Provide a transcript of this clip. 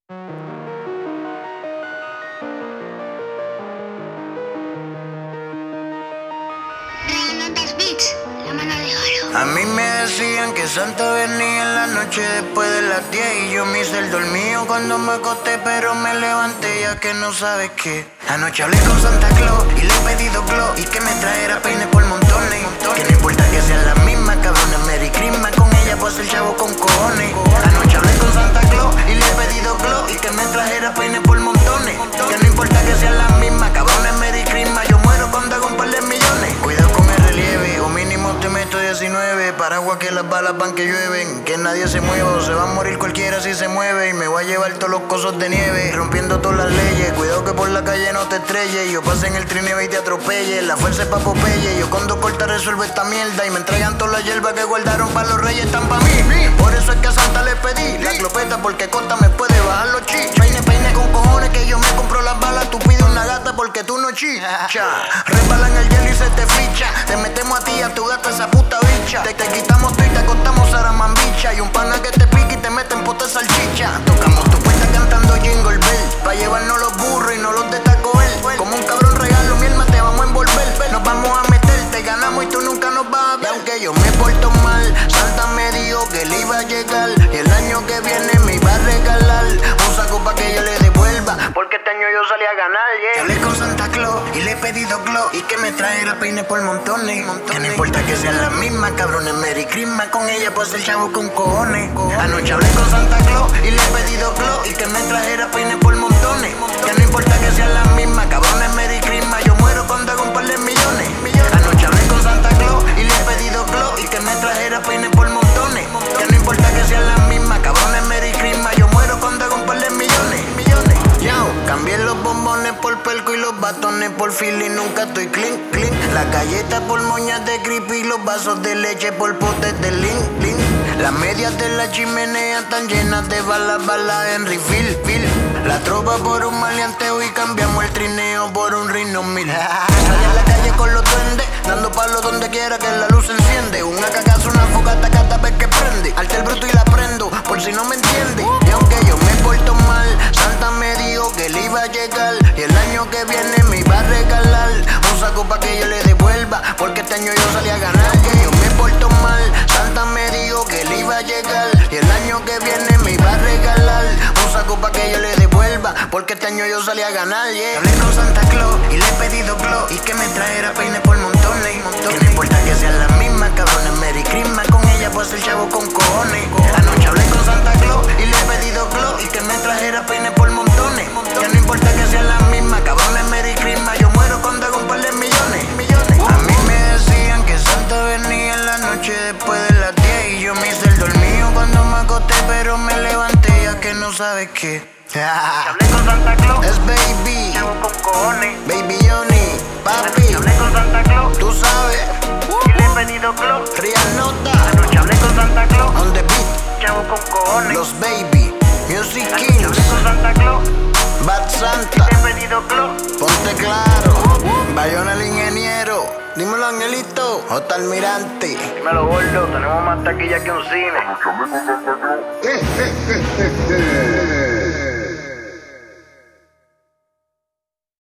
A mí me decían que Santa venía en la noche después de las 10 y yo me hice el dormido cuando me acosté, pero me levanté ya que no sabes qué. Anoche hablé con Santa Claus y le he pedido glow y que me traera peines por montones. Que no importa que sean las mismas, cabrones, Merry Christmas, con ella pues el chavo con cojones. Anoche hablé con Santa Claus y le he pedido glow y que me trajera peines por montones. Que no importa que sean las mismas, cabrones, Merry Christmas, yo muero cuando hago un par de millones. Cuidado con el relieve, o mínimo te meto 19. Paraguas que las balas van que llueven, que nadie se mueva o se va a morir cualquiera si se mueve. Y me voy a llevar todos los cosos de nieve, rompiendo todas las leyes. Cuidado que por la calle no te estrelles, yo pase en el trineo y te atropelle. La fuerza es pa' Popeye, yo con 2 cortas resuelvo esta mierda. Y me entregan toda la hierba que guardaron para los reyes, están pa' mí. Por eso es que a Santa le pedí la clopeta, porque Costa me puede bajar los chi. Peine con cojones que yo me compro las balas. Tú pides una gata porque tú no chicha. Resbalan el hielo y se te ficha. Te metemos a ti y a tu gata esa puta bicha. Te quitamos tú y te acostamos Saramambicha. Y un pana que te pique y te mete en pote de salchicha. Tocamos tu puerta cantando Jingle Bell, pa' llevarnos los burros y no los de Taco Bell. Como un cabrón regalo, mi alma te vamos a envolver. Nos vamos a meter, te ganamos y tú nunca nos vas a ver. Y aunque yo me porto mal, Santa me dijo que él iba a llegar y el año que viene me iba a regalar un saco pa' que yo le devuelva, porque este año yo salí a ganar, yeah. Hablé con Santa Claus y le he pedido glow y que me trajera peines por montones. Que no importa que sean las mismas, cabrones, Merry Christmas, con ella pues el chavo con cojones. Anoche hablé con Santa Claus y le he pedido glow y que me trajera peines por montones. Que no importa que sean las mismas, cabrones, Merry Christmas, yo muero cuando hago un par de millones. Anoche hablé con Santa Claus y le he pedido glow y que me trajera peines por montones. Que no importa que sean las mismas, cabrones, Merry Christmas, yo muero cuando hago un par de millones. Yo cambié los bombones por pelco y los batones por fili, nunca estoy clean. Las galletas por moñas de creepy, los vasos de leche por potes de lin. Las medias de la chimenea están llenas de balas en refill. La tropa por un maleanteo y cambiamos el trineo por un Rhino 1000. Salí a la calle con los duendes, dando palos donde quiera que la luz se enciende. Una cagazo, una fogata cada vez que prende. Alta el bruto y la prendo, por si no me entiende. Y aunque yo me porto mal, Santa me dijo que él iba a llegar y el año que viene me iba a regalar un saco pa' que yo le devuelva, porque este año yo salí a ganar. Que yo me porto mal, Santa me dijo que él iba a llegar y el año que viene me iba a regalar un saco pa' que yo le devuelva, porque este año yo salí a ganar, yeah. Hablé con Santa Claus y le he pedido glow y que me trajera peines por montones. Que no importa que sean las mismas, cabrones, Merry Christmas, con ella pues el chavo con cojones. Anoche hablé con Santa Claus y le he pedido glow y que me trajera peines por montones. Que no importa que sean las mismas, cabrones, Merry Christmas, yo muero cuando hago un par de millones. A mí me decían que Santa venía en la noche después de las 10 y yo me hice el dormido cuando me acosté, pero me levanté ya que no sabes qué. Hablé con Santa Claus, Es Baby, chavo con cojones. Baby Johnny, papi, Hablé con Santa Claus tú sabes, y le he pedido glow. Real Nota, Anoche hablé con Santa Claus, on the beat, chavo con cojones. Los Baby, Music Hablé Kings, con Santa Claus, Bad Santa, le he pedido glow. ponte claro, Bayona el ingeniero, dímelo Angelito, J Almirante. Dímelo, gordo, tenemos más taquilla que un cine.